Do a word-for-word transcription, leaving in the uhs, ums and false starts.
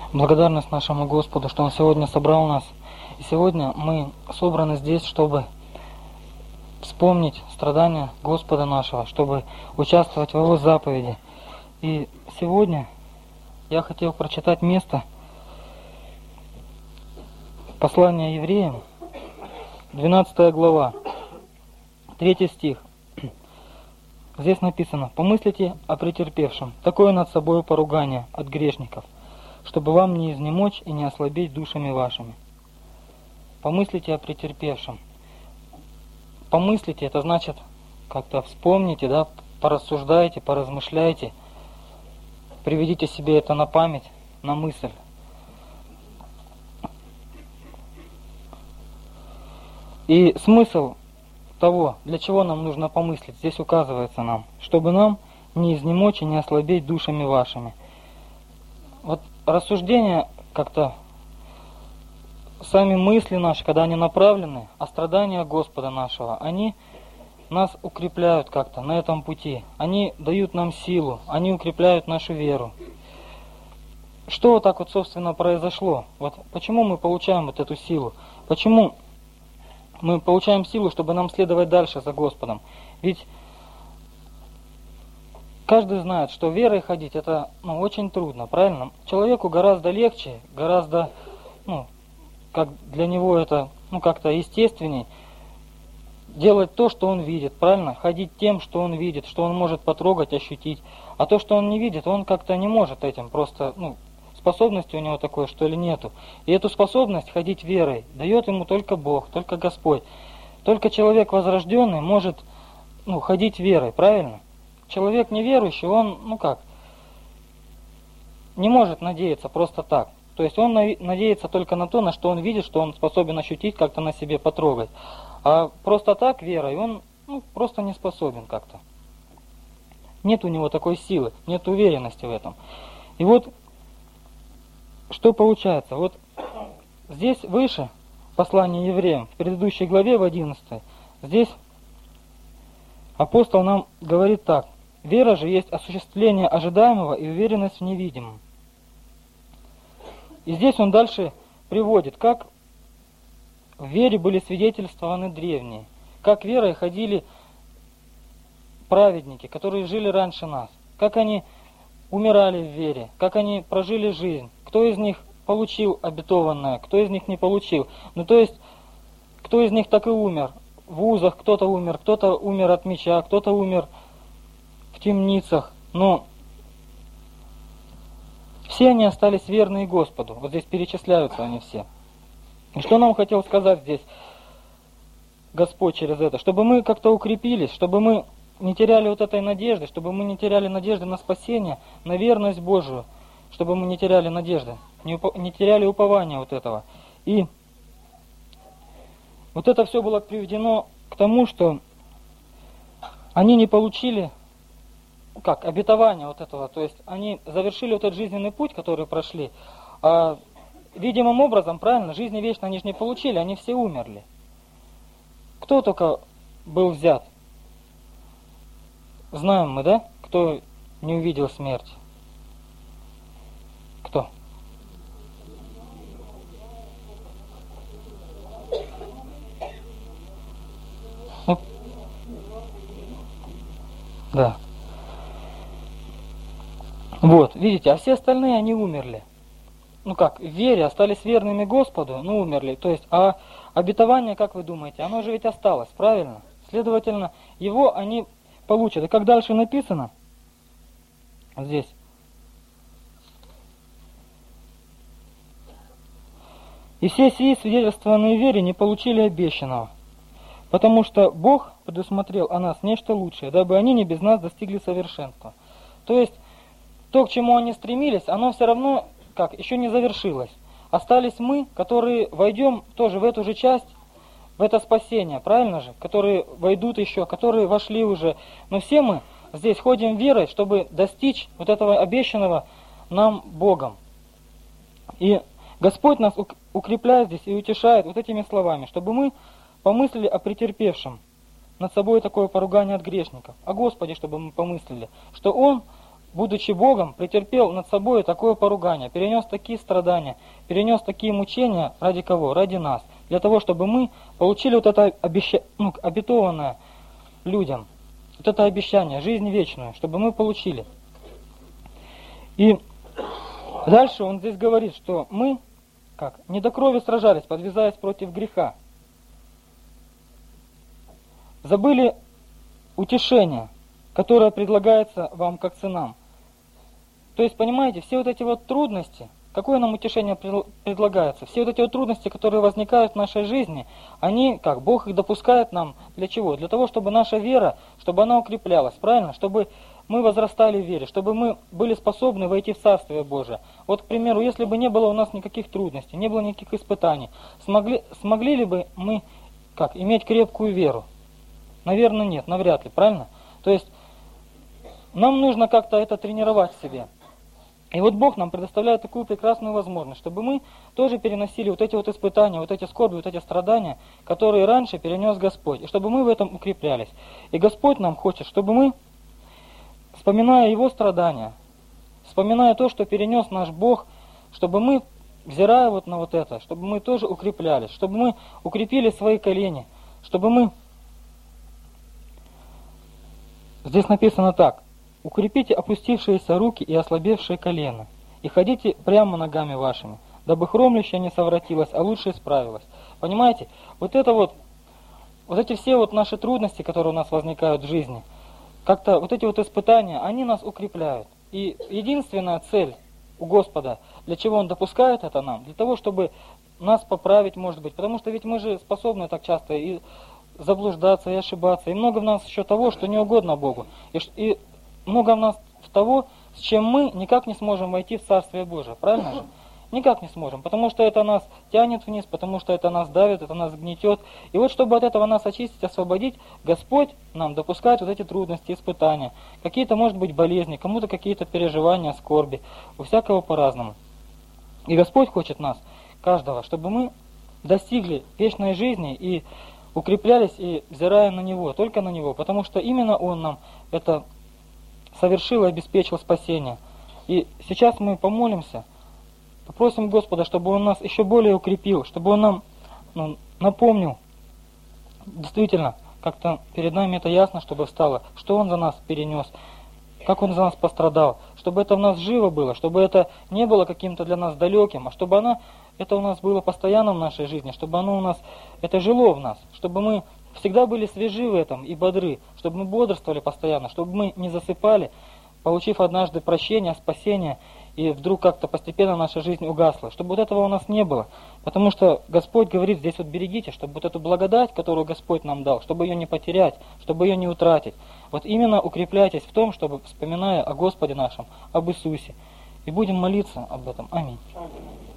Благодарность нашему Господу, что Он сегодня собрал нас. И сегодня мы собраны здесь, чтобы вспомнить страдания Господа нашего, чтобы участвовать в Его заповеди. И сегодня я хотел прочитать место послания евреям, двенадцатая глава, третий стих. Здесь написано: «Помыслите о претерпевшем, такое над собою поругание от грешников, чтобы вам не изнемочь и не ослабеть душами вашими». Помыслите о претерпевшем. Помыслите, это значит как-то вспомните, да, порассуждайте, поразмышляйте, приведите себе это на память, на мысль. И смысл того, для чего нам нужно помыслить, здесь указывается нам, чтобы нам не изнемочь и не ослабеть душами вашими. Вот рассуждения как-то, сами мысли наши, когда они направлены, а страдания Господа нашего, они нас укрепляют как-то на этом пути. Они дают нам силу, они укрепляют нашу веру. Что вот так вот, собственно, произошло? Вот почему мы получаем вот эту силу? Почему мы получаем силу, чтобы нам следовать дальше за Господом? Ведь каждый знает, что верой ходить это ну, очень трудно, правильно? Человеку гораздо легче, гораздо, ну, как для него это ну, как-то естественней, делать то, что он видит, правильно? Ходить тем, что он видит, что он может потрогать, ощутить. А то, что он не видит, он как-то не может этим, просто, ну, способности у него такой, что ли, нету. И эту способность ходить верой дает ему только Бог, только Господь. Только человек возрожденный может ну, ходить верой, правильно? Человек неверующий, он, ну как, не может надеяться просто так. То есть он надеется только на то, на что он видит, что он способен ощутить, как-то на себе потрогать. А просто так верой он ну, просто не способен как-то. Нет у него такой силы, нет уверенности в этом. И вот что получается? Вот здесь выше, послание евреям, в предыдущей главе, в одиннадцатой, здесь апостол нам говорит так: «Вера же есть осуществление ожидаемого и уверенность в невидимом». И здесь он дальше приводит, как в вере были свидетельствованы древние, как верой ходили праведники, которые жили раньше нас, как они умирали в вере, как они прожили жизнь, кто из них получил обетованное, кто из них не получил. Ну то есть, кто из них так и умер. В вузах кто-то умер, кто-то умер от меча, кто-то умер в темницах. Но все они остались верны Господу. Вот здесь перечисляются они все. И что нам хотел сказать здесь Господь через это? Чтобы мы как-то укрепились, чтобы мы не теряли вот этой надежды, чтобы мы не теряли надежды на спасение, на верность Божию, чтобы мы не теряли надежды, не, упо- не теряли упования вот этого. И вот это все было приведено к тому, что они не получили, как, обетование вот этого, то есть они завершили вот этот жизненный путь, который прошли, а видимым образом, правильно, жизни вечной они же не получили, они все умерли. Кто только был взят? Знаем мы, да? Кто не увидел смерть? Кто? Ну, да. Вот, видите, а все остальные, они умерли. Ну как, в вере остались верными Господу, ну умерли. То есть, а обетование, как вы думаете, оно же ведь осталось, правильно? Следовательно, его они получат. И как дальше написано, здесь, «И все сии, свидетельствованные в вере, не получили обещанного, потому что Бог предусмотрел о нас нечто лучшее, дабы они не без нас достигли совершенства». То есть, то, к чему они стремились, оно все равно, как, еще не завершилось. Остались мы, которые войдем тоже в эту же часть, в это спасение, правильно же? Которые войдут еще, которые вошли уже. Но все мы здесь ходим верой, чтобы достичь вот этого обещанного нам Богом. И Господь нас укрепляет здесь и утешает вот этими словами, чтобы мы помыслили о претерпевшем над собой такое поругание от грешников. О Господе, чтобы мы помыслили, что Он будучи Богом, претерпел над собой такое поругание, перенес такие страдания, перенес такие мучения, ради кого? Ради нас. Для того, чтобы мы получили вот это обеща... ну, обетованное людям, вот это обещание, жизнь вечную, чтобы мы получили. И дальше он здесь говорит, что мы, как, не до крови сражались, подвязаясь против греха. Забыли утешение, которое предлагается вам как ценам. То есть, понимаете, все вот эти вот трудности, какое нам утешение предлагается? Все вот эти вот трудности, которые возникают в нашей жизни, они, как, Бог их допускает нам для чего? Для того, чтобы наша вера, чтобы она укреплялась, правильно? Чтобы мы возрастали в вере, чтобы мы были способны войти в Царствие Божие. Вот, к примеру, если бы не было у нас никаких трудностей, не было никаких испытаний, смогли, смогли ли бы мы, как, иметь крепкую веру? Наверное, нет, навряд ли, правильно? То есть, нам нужно как-то это тренировать в себе. И вот Бог нам предоставляет такую прекрасную возможность, чтобы мы тоже переносили вот эти вот испытания, вот эти скорби, вот эти страдания, которые раньше перенес Господь, и чтобы мы в этом укреплялись. И Господь нам хочет, чтобы мы, вспоминая Его страдания, вспоминая то, что перенес наш Бог, чтобы мы, взирая вот на вот это, чтобы мы тоже укреплялись, чтобы мы укрепили свои колени, чтобы мы... Здесь написано так: «Укрепите опустившиеся руки и ослабевшие колена, и ходите прямо ногами вашими, дабы хромлящее не совратилось, а лучше исправилось». Понимаете? Вот это вот, вот эти все вот наши трудности, которые у нас возникают в жизни, как-то вот эти вот испытания, они нас укрепляют. И единственная цель у Господа, для чего Он допускает это нам, для того, чтобы нас поправить, может быть, потому что ведь мы же способны так часто и заблуждаться, и ошибаться, и много в нас еще того, что не угодно Богу, и, и много в нас того, с чем мы никак не сможем войти в Царствие Божие, правильно же? Никак не сможем, потому что это нас тянет вниз, потому что это нас давит, это нас гнетет. И вот чтобы от этого нас очистить, освободить, Господь нам допускает вот эти трудности, испытания. Какие-то, может быть, болезни, кому-то какие-то переживания, скорби, у всякого по-разному. И Господь хочет нас, каждого, чтобы мы достигли вечной жизни и укреплялись, и взирая на Него, только на Него, потому что именно Он нам это совершил и обеспечил спасение. И сейчас мы помолимся, попросим Господа, чтобы Он нас еще более укрепил, чтобы Он нам ну, напомнил, действительно, как-то перед нами это ясно, чтобы встало, что Он за нас перенес, как Он за нас пострадал, чтобы это в нас живо было, чтобы это не было каким-то для нас далеким, а чтобы она, это у нас было постоянно в нашей жизни, чтобы оно у нас, это жило в нас, чтобы мы всегда были свежи в этом и бодры, чтобы мы бодрствовали постоянно, чтобы мы не засыпали, получив однажды прощение, спасение, и вдруг как-то постепенно наша жизнь угасла, чтобы вот этого у нас не было. Потому что Господь говорит здесь вот берегите, чтобы вот эту благодать, которую Господь нам дал, чтобы ее не потерять, чтобы ее не утратить. Вот именно укрепляйтесь в том, чтобы, вспоминая о Господе нашем, об Иисусе. И будем молиться об этом. Аминь.